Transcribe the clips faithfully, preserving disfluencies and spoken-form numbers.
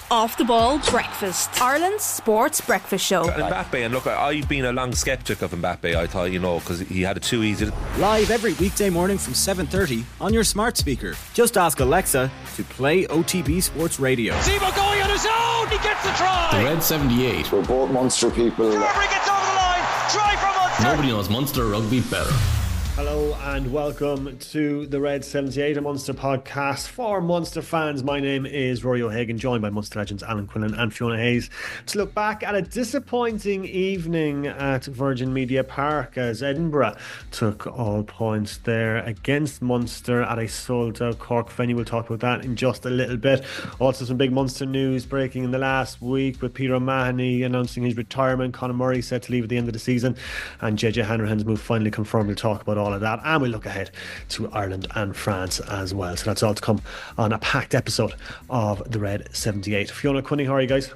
Off the Ball Breakfast, Ireland's sports breakfast show. Mbappe, and look, I've been a long sceptic of Mbappe, I thought, you know, because he had it too easy. Live every weekday morning from seven thirty on your smart speaker. Just ask Alexa to play O T B Sports Radio. Zebo going on his own, he gets the try! The Red seventy-eight. We're both Munster people. Carberry gets over the line, try from Munster! Nobody knows Munster rugby better. Hello and welcome to the Red seventy-eight, a Munster podcast for Munster fans. My name is Rory O'Hagan, joined by Munster legends Alan Quinlan and Fiona Hayes to look back at a disappointing evening at Virgin Media Park as Edinburgh took all points there against Munster at a sold-out Cork venue. We'll talk about that in just a little bit. Also some big Munster news breaking in the last week with Peter O'Mahony announcing his retirement, Conor Murray set to leave at the end of the season, and J J Hanrahan's move finally confirmed. We'll talk about all of that, and we'll look ahead to Ireland and France as well. So that's all to come on a packed episode of the Red seventy-eight. Fiona, Quinny, how are you guys?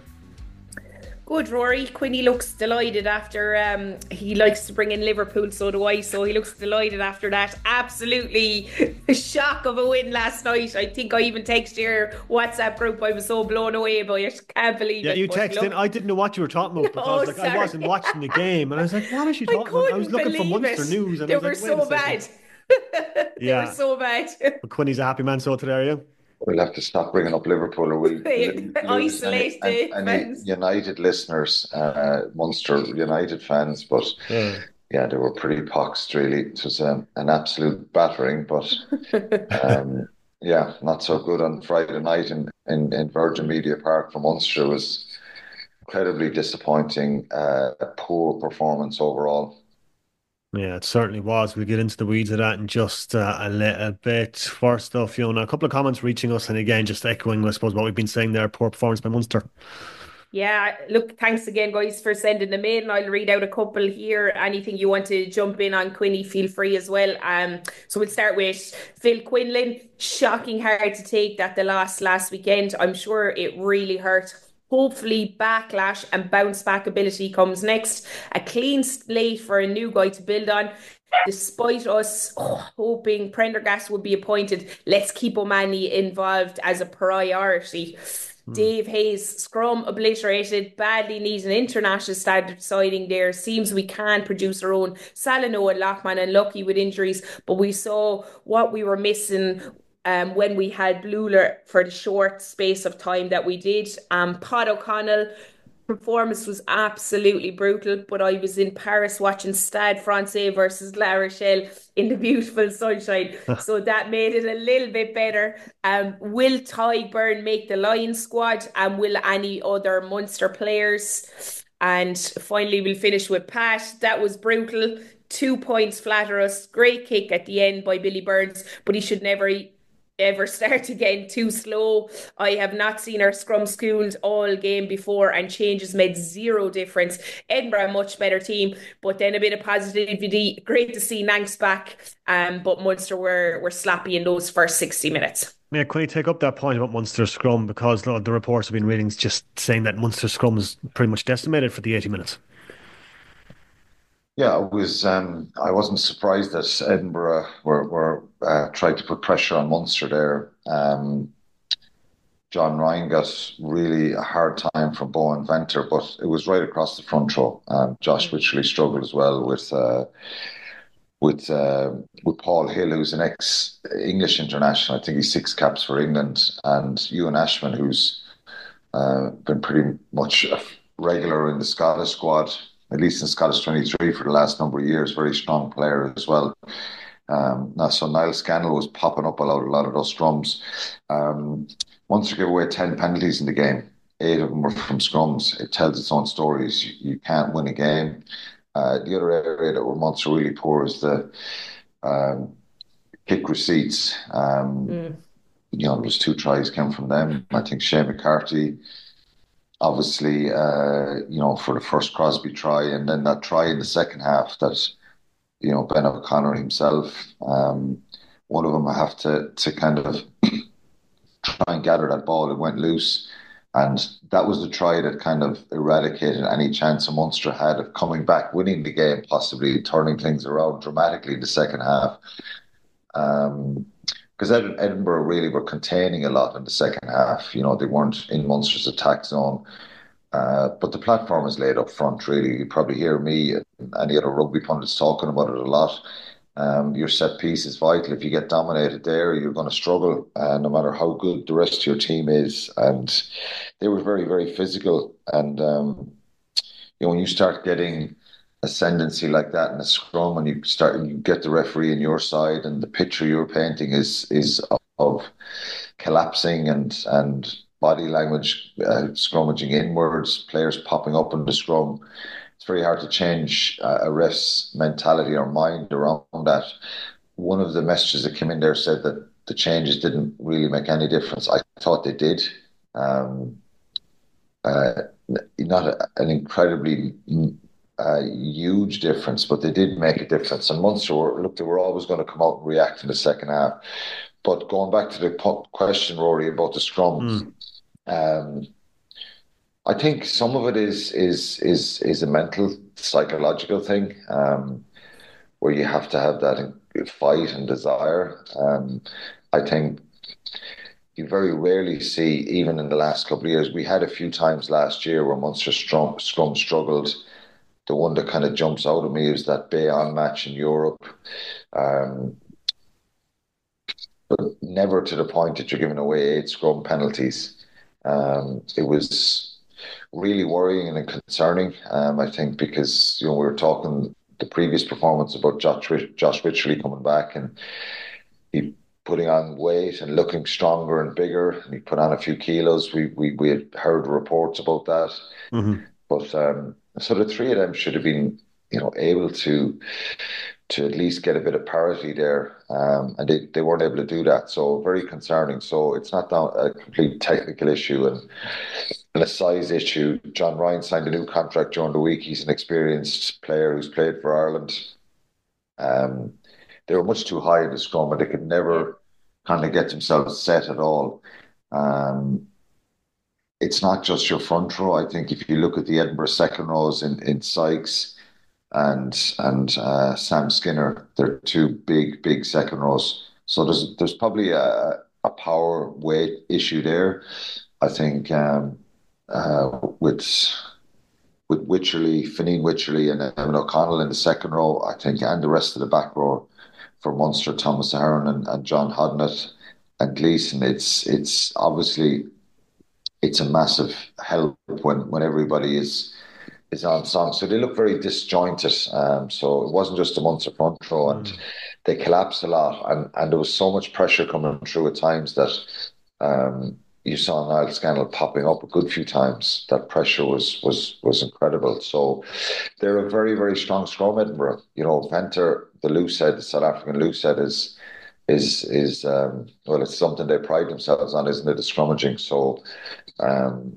Good, Rory. Quinny looks delighted after um, he likes to bring in Liverpool, so do I, so he looks delighted after that absolutely shock of a win last night. I think I even texted your WhatsApp group. I was so blown away by it. Can't believe yeah, it. Yeah, you texted. I didn't know what you were talking about because oh, like, I wasn't watching the game, and I was like, what is she I talking about? I was looking for Munster it. news, and they I was were like, so bad. they yeah. were so bad. But Quinny's a happy man, so today, are you? We'll have to stop bringing up Liverpool, or we isolate any, any, any United listeners, uh, Munster United fans. But yeah. yeah, they were pretty poxed, really. It was um, an absolute battering, but um, yeah, not so good on Friday night in, in, in Virgin Media Park for Munster. It was incredibly disappointing, uh, a poor performance overall. Yeah, it certainly was. We'll get into the weeds of that in just uh, a little bit. First off, Fiona, a couple of comments reaching us, and again, just echoing, I suppose, what we've been saying there, poor performance by Munster. Yeah, look, thanks again, guys, for sending them in. I'll read out a couple here. Anything you want to jump in on, Quinny, feel free as well. Um, so we'll start with Phil Quinlan. Shocking hard to take that the loss last weekend. I'm sure it really hurt. Hopefully backlash and bounce back ability comes next. A clean slate for a new guy to build on. Despite us oh, hoping Prendergast would be appointed, let's keep O'Mahony involved as a priority. Hmm. Dave Hayes, scrum obliterated, badly needs an international standard siding there. Seems we can produce our own. Salano and Lockman unlucky with injuries, but we saw what we were missing Um, when we had Bluler for the short space of time that we did. Um, Pod O'Connell, performance was absolutely brutal, but I was in Paris watching Stade Francais versus La Rochelle in the beautiful sunshine, so that made it a little bit better. Um, will Tyburn make the Lions squad, and will any other Munster players? And finally, we'll finish with Pat. That was brutal. Two points flatter us. Great kick at the end by Billy Burns, but he should never ever start again. Too slow. I have not seen our scrum schooled all game before, and changes made zero difference. Edinburgh, a much better team, but then a bit of positivity. Great to see Nanks back, um, but Munster were, were sloppy in those first sixty minutes. Yeah, can you take up that point about Munster scrum, because the reports have been reading just saying that Munster scrum is pretty much decimated for the eighty minutes. Yeah, it was. Um, I wasn't surprised that Edinburgh were were uh, tried to put pressure on Munster there. Um, John Ryan got really a hard time from Bowen Venter, but it was right across the front row. Um, Josh Wycherley struggled as well with uh, with uh, with Paul Hill, who's an ex-English international. I think he's six caps for England, and Ewan Ashman, who's uh, been pretty much a regular in the Scottish squad, at least in Scottish twenty-three for the last number of years. Very strong player as well. Um, now, so Niall Scannell was popping up a lot, a lot of those scrums. Um, Munster gave away ten penalties in the game. Eight of them were from scrums. It tells its own stories. You, you can't win a game. Uh, the other area that were Munster really poor is the um, kick receipts. Um, mm. You know, there was two tries came from them. I think Shane McCarthy, obviously, uh, you know, for the first Crosby try, and then that try in the second half that, you know, Ben O'Connor himself, um, one of them I have to to kind of try and gather that ball. It went loose, and that was the try that kind of eradicated any chance a Munster had of coming back, winning the game, possibly turning things around dramatically in the second half. Um, because Ed- Edinburgh really were containing a lot in the second half. You know, they weren't in Munster's attack zone. Uh, but the platform is laid up front, really. You probably hear me and any other rugby pundits talking about it a lot. Um, your set piece is vital. If you get dominated there, you're going to struggle, uh, no matter how good the rest of your team is. And they were very, very physical. And, um, you know, when you start getting ascendancy like that in a scrum, and you start, you get the referee on your side, and the picture you're painting is is of, of collapsing and and body language, uh, scrummaging inwards, players popping up in the scrum. It's very hard to change uh, a ref's mentality or mind around that. One of the messages that came in there said that the changes didn't really make any difference. I thought they did. Um, uh, not a, an incredibly uh, huge difference, but they did make a difference. And Munster, were, look, they were always going to come out and react in the second half. But going back to the question, Rory, about the scrums, mm. Um, I think some of it is is is is a mental, psychological thing, um, where you have to have that fight and desire. Um, I think you very rarely see, even in the last couple of years, we had a few times last year where Munster scrum, scrum struggled. The one that kind of jumps out at me is that Bayonne match in Europe. Um, but never to the point that you're giving away eight scrum penalties. Um, it was really worrying and concerning, um, I think, because, you know, we were talking the previous performance about Josh, Josh Wycherley coming back, and he putting on weight and looking stronger and bigger, and he put on a few kilos. We we, we had heard reports about that. Mm-hmm. But um, so the three of them should have been, you know, able to to at least get a bit of parity there, um, and they, they weren't able to do that. So very concerning. So it's not down a complete technical issue and, and a size issue. John Ryan signed a new contract during the week. He's an experienced player who's played for Ireland. Um, they were much too high in the scrum, and they could never kind of get themselves set at all. Um, it's not just your front row. I think if you look at the Edinburgh second rows in, in Sykes and and uh, Sam Skinner, they're two big, big second rows. So there's there's probably a, a power weight issue there. I think um, uh, with with Wycherley, Fineen Wycherley and Eamon O'Connell in the second row, I think, and the rest of the back row for Munster, Thomas Ahern and, and John Hodnett and Gleeson, it's it's obviously it's a massive help when, when everybody is is on song. So they look very disjointed. Um, so it wasn't just a Munster front row, and mm. they collapsed a lot, and, and there was so much pressure coming through at times that um, you saw Niall Scannell popping up a good few times. That pressure was was was incredible. So they're a very, very strong scrum, Edinburgh. You know, Venter, the loose head, the South African loose head is is is um, well, it's something they pride themselves on, isn't it? The scrummaging. So um,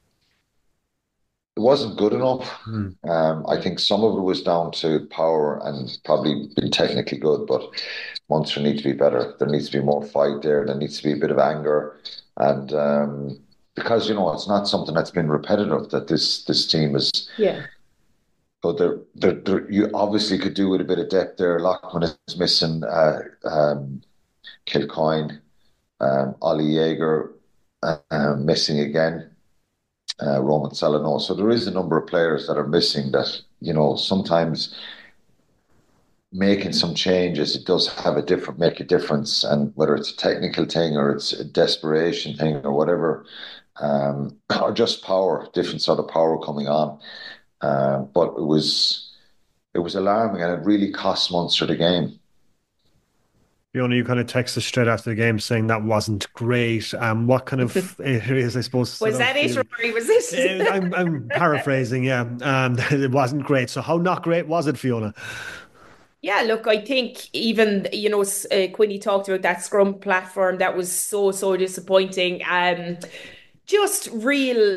it wasn't good enough. Mm. Um, I think some of it was down to power and probably been technically good, but Munster need to be better. There needs to be more fight there. There needs to be a bit of anger, and um, because, you know, it's not something that's been repetitive that this this team is. Yeah. But there, there, there, you obviously could do with a bit of depth there. Lockman is missing. Uh, um, Kilcoyne, um, Ollie Jaeger uh, uh, missing again. Uh, Roman Salano. So there is a number of players that are missing that, you know, sometimes making some changes, it does have a different, make a difference. And whether it's a technical thing or it's a desperation thing or whatever, um, or just power, different sort of power coming on. Uh, but it was, it was alarming, and it really cost Munster the game. Fiona, you kind of texted straight after the game saying that wasn't great. Um, what kind of areas, I suppose? Was that it, Rory? Was it? I'm, I'm paraphrasing, yeah. Um, it wasn't great. So how not great was it, Fiona? Yeah, look, I think even, you know, uh, Quinny talked about that scrum platform. That was so, so disappointing. Um, just real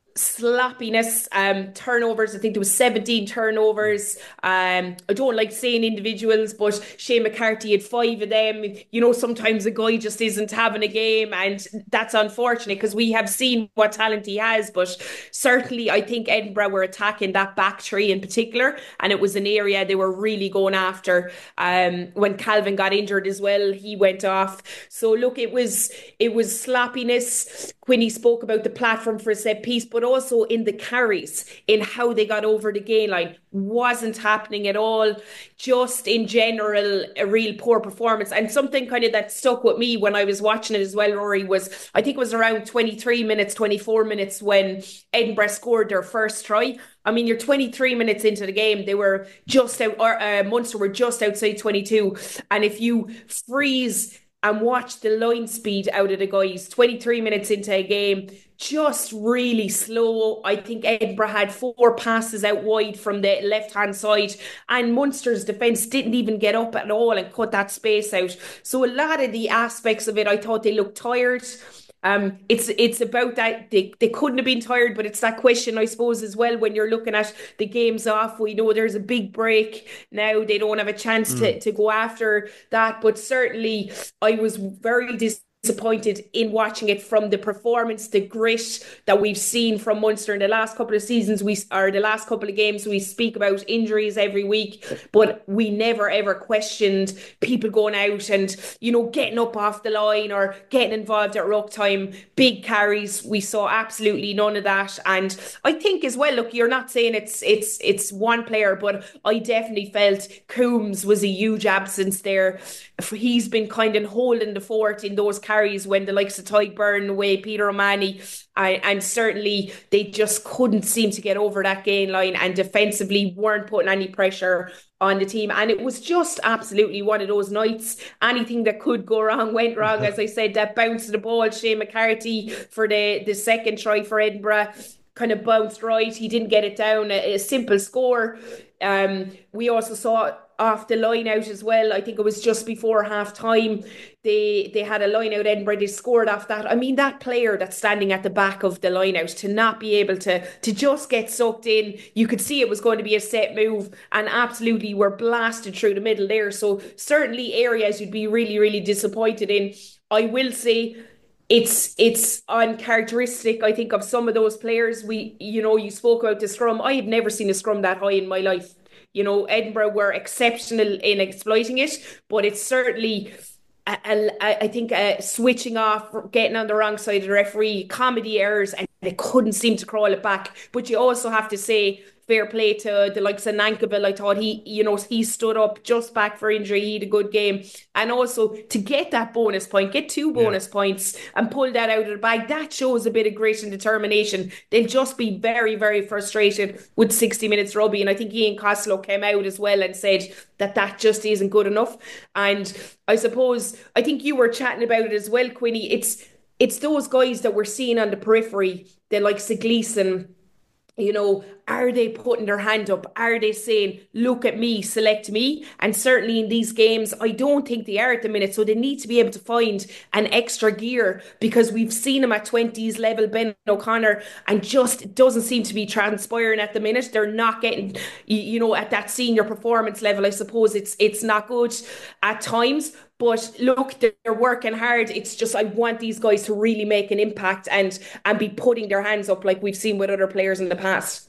sloppiness, um, turnovers. I think there was seventeen turnovers. Um, I don't like saying individuals, but Shane McCarthy had five of them. You know, sometimes a guy just isn't having a game, and that's unfortunate because we have seen what talent he has. But certainly, I think Edinburgh were attacking that back three in particular, and it was an area they were really going after. Um, when Calvin got injured as well, he went off. So look, it was it was sloppiness. Quinny spoke about the platform for a set piece, but also in the carries, in how they got over the gain line, wasn't happening at all. Just in general, a real poor performance. And something kind of that stuck with me when I was watching it as well, Rory, was I think it was around twenty-three minutes, twenty-four minutes when Edinburgh scored their first try. I mean, you're twenty-three minutes into the game. They were just out, or uh, Munster were just outside twenty-two. And if you freeze and watch the line speed out of the guys, twenty-three minutes into a game, just really slow. I think Edinburgh had four passes out wide from the left-hand side, and Munster's defence didn't even get up at all and cut that space out. So a lot of the aspects of it, I thought they looked tired. Um, it's it's about that they, they couldn't have been tired, but it's that question, I suppose, as well, when you're looking at the games off. We know there's a big break now. They don't have a chance mm. to, to go after that. But certainly I was very disappointed disappointed in watching it from the performance, the grit that we've seen from Munster in the last couple of seasons, we or the last couple of games. We speak about injuries every week, but we never ever questioned people going out and, you know, getting up off the line or getting involved at ruck time, big carries. We saw absolutely none of that. And I think as well, look, you're not saying it's it's it's one player, but I definitely felt Coombs was a huge absence there. He's been kind of holding the fort in those carries when the likes of Tyke Byrne away, Peter O'Mahony, and, and certainly they just couldn't seem to get over that gain line, and defensively weren't putting any pressure on the team. And it was just absolutely one of those nights. Anything that could go wrong went wrong. As I said, that bounce of the ball, Shane McCarthy for the, the second try for Edinburgh kind of bounced right. He didn't get it down. A, a simple score. Um, we also saw off the line out as well. I think it was just before half time. They they had a line out Edinburgh. They scored off that. I mean, that player that's standing at the back of the line out, to not be able to to just get sucked in. You could see it was going to be a set move, and absolutely were blasted through the middle there. So certainly areas you'd be really, really disappointed in. I will say It's it's uncharacteristic, I think, of some of those players. We, you know, you spoke about the scrum. I have never seen a scrum that high in my life. You know, Edinburgh were exceptional in exploiting it, but it's certainly, a, a, I think, uh, switching off, getting on the wrong side of the referee, comedy errors, and they couldn't seem to crawl it back. But you also have to say, fair play to the likes of Nankivell. I thought he, you know, he stood up just back for injury. He had a good game. And also to get that bonus point, get two bonus yeah. points and pull that out of the bag, that shows a bit of grit and determination. They'll just be very, very frustrated with sixty minutes rugby. And I think Ian Costello came out as well and said that that just isn't good enough. And I suppose, I think you were chatting about it as well, Quinny. It's, it's those guys that we're seeing on the periphery, the likes of Gleeson. You know, are they putting their hand up? Are they saying, look at me, select me? And certainly in these games, I don't think they are at the minute. So they need to be able to find an extra gear, because we've seen them at twenties level, Ben O'Connor, and just it doesn't seem to be transpiring at the minute. They're not getting, you know, at that senior performance level. I suppose it's it's not good at times. But look, they're working hard. It's just, I want these guys to really make an impact and and be putting their hands up like we've seen with other players in the past.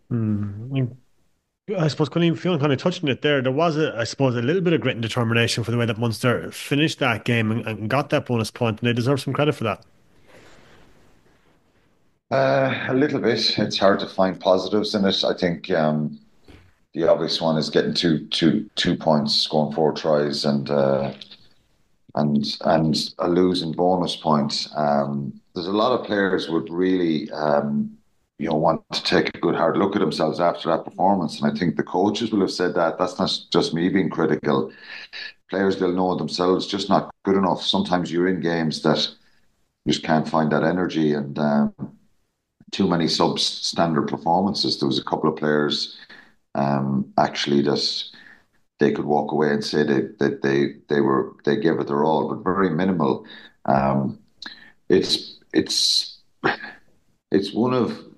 Mm. I suppose, Colleen, feeling kind of touching it there, there was, a, I suppose, a little bit of grit and determination for the way that Munster finished that game and, and got that bonus point, and they deserve some credit for that. Uh, a little bit. It's hard to find positives in it. I think um, the obvious one is getting two, two, two points, scoring four tries, and... Uh, and and a losing bonus point. Um, there's a lot of players would really, um, you know, want to take a good hard look at themselves after that performance. And I think the coaches will have said that. That's not just me being critical. Players, they'll know themselves just not good enough. Sometimes you're in games that you just can't find that energy, and um, too many substandard performances. There was a couple of players um, actually that they could walk away and say that they, they they were they gave it their all, but very minimal. Um, it's it's it's one of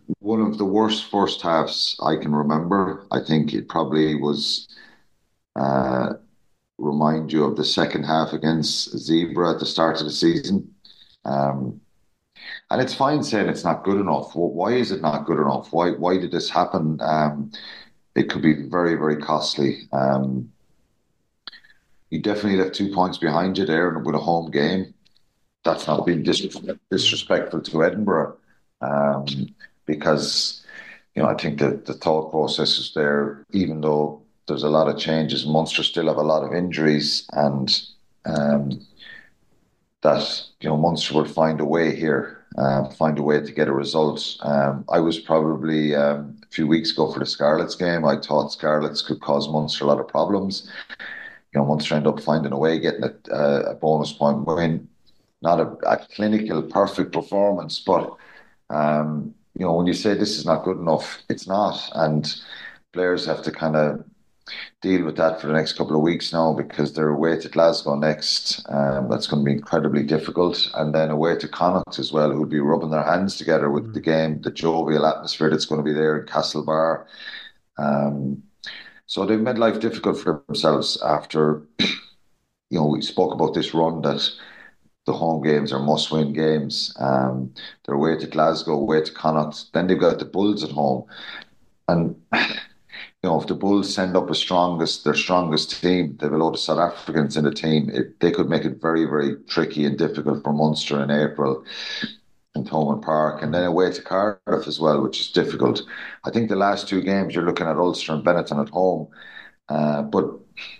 one of the worst first halves I can remember. I think it probably was uh, remind you of the second half against Zebra at the start of the season. Um, and it's fine saying it's not good enough. Well, why is it not good enough? Why why did this happen? Um, it could be very, very costly. Um, you definitely left two points behind you there with a home game. That's not being dis- disrespectful to Edinburgh. Um, because, you know, I think that the thought process is there, even though there's a lot of changes, Munster still have a lot of injuries, and um, that, you know, Munster will find a way here, uh, find a way to get a result. Um, I was probably um, a few weeks ago for the Scarlets game. I thought Scarlets could cause Munster a lot of problems. You know, Munster ended up finding a way, getting a, a bonus point win. Not a, a clinical, perfect performance, but um, you know, when you say this is not good enough, it's not, and players have to kind of deal with that for the next couple of weeks now, because they're away to Glasgow next. Um, that's going to be incredibly difficult, and then away to Connacht as well, who'll be rubbing their hands together with the game, the jovial atmosphere that's going to be there in Castlebar. Um, so they've made life difficult for themselves after, you know, we spoke about this run that the home games are must-win games. Um, they're away to Glasgow, away to Connacht. Then they've got the Bulls at home. And, you know, if the Bulls send up a strongest, their strongest team, they've a load of South Africans in the team, it, they could make it very, very tricky and difficult for Munster in April in Thomond Park. And then away to Cardiff as well, which is difficult. I think the last two games, you're looking at Ulster and Benetton at home. Uh, but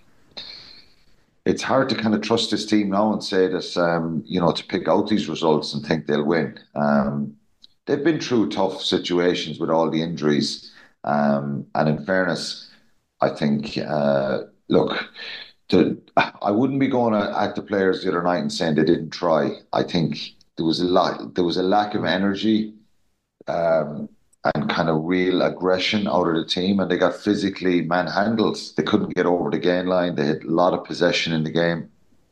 it's hard to kind of trust this team now and say that, um, you know, to pick out these results and think they'll win. Um, they've been through tough situations with all the injuries. Um, and in fairness, I think, uh, look, to, I wouldn't be going at the players the other night and saying they didn't try. I think there was a lot, there was a lack of energy um, and kind of real aggression out of the team, and they got physically manhandled. They couldn't get over the gain line. They had a lot of possession in the game.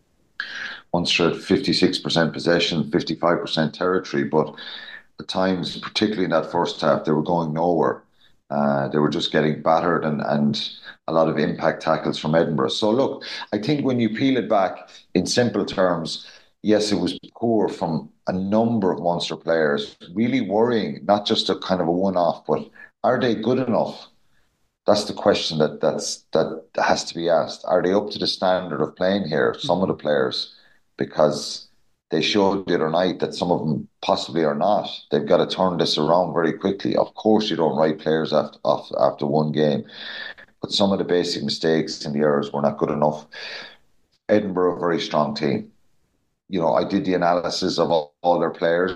Munster had fifty-six percent possession, fifty-five percent territory, but at times, particularly in that first half, they were going nowhere. Uh, they were just getting battered, and, and a lot of impact tackles from Edinburgh. So look, I think when you peel it back in simple terms, yes, it was poor from a number of Munster players, really worrying, not just a kind of a one-off, but are they good enough? That's the question that that's that has to be asked. Are they up to the standard of playing here, some of the players? Because they showed the other night that some of them possibly are not. They've got to turn this around very quickly. Of course, you don't write players after, after one game, but some of the basic mistakes and the errors were not good enough. Edinburgh, a very strong team. You know, I did the analysis of all, all their players.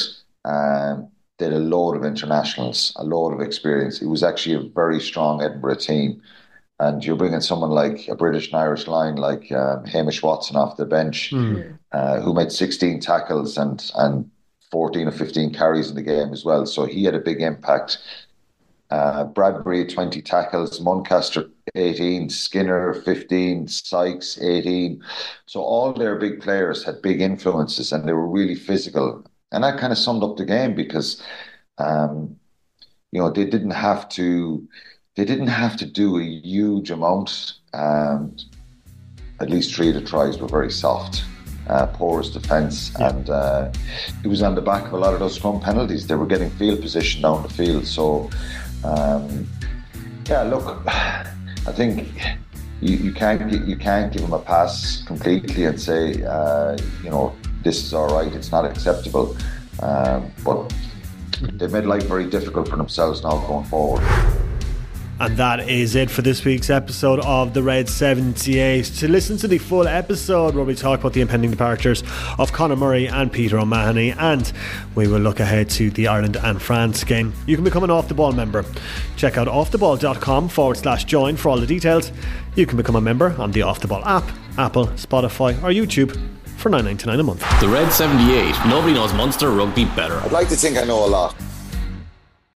Um, they had a load of internationals, a load of experience. It was actually a very strong Edinburgh team. And you're bringing someone like a British and Irish line, like um, Hamish Watson off the bench, mm. uh, who made sixteen tackles and, and fourteen or fifteen carries in the game as well. So he had a big impact. Uh, Bradbury, twenty tackles, Muncaster, eighteen, Skinner, fifteen, Sykes, eighteen. So all their big players had big influences, and they were really physical. And that kind of summed up the game, because, um, you know, they didn't have to, they didn't have to do a huge amount. Um, at least three of the tries were very soft. Uh, porous defence, yeah. and uh, it was on the back of a lot of those scrum penalties. They were getting field position down the field. So, um, yeah, look, I think you, you can't you can't give them a pass completely and say, uh, you know, this is all right. It's not acceptable, um, but they've made life very difficult for themselves now going forward. And that is it for this week's episode of the Red seventy-eight. To listen to the full episode where we talk about the impending departures of Conor Murray and Peter O'Mahony, and we will look ahead to the Ireland and France game, you can become an Off The Ball member. Check out offtheball.com forward slash join for all the details. You can become a member on the Off The Ball app, Apple, Spotify or YouTube for nine ninety-nine a month. The Red seventy-eight. Nobody knows Munster rugby better. I'd like to think I know a lot.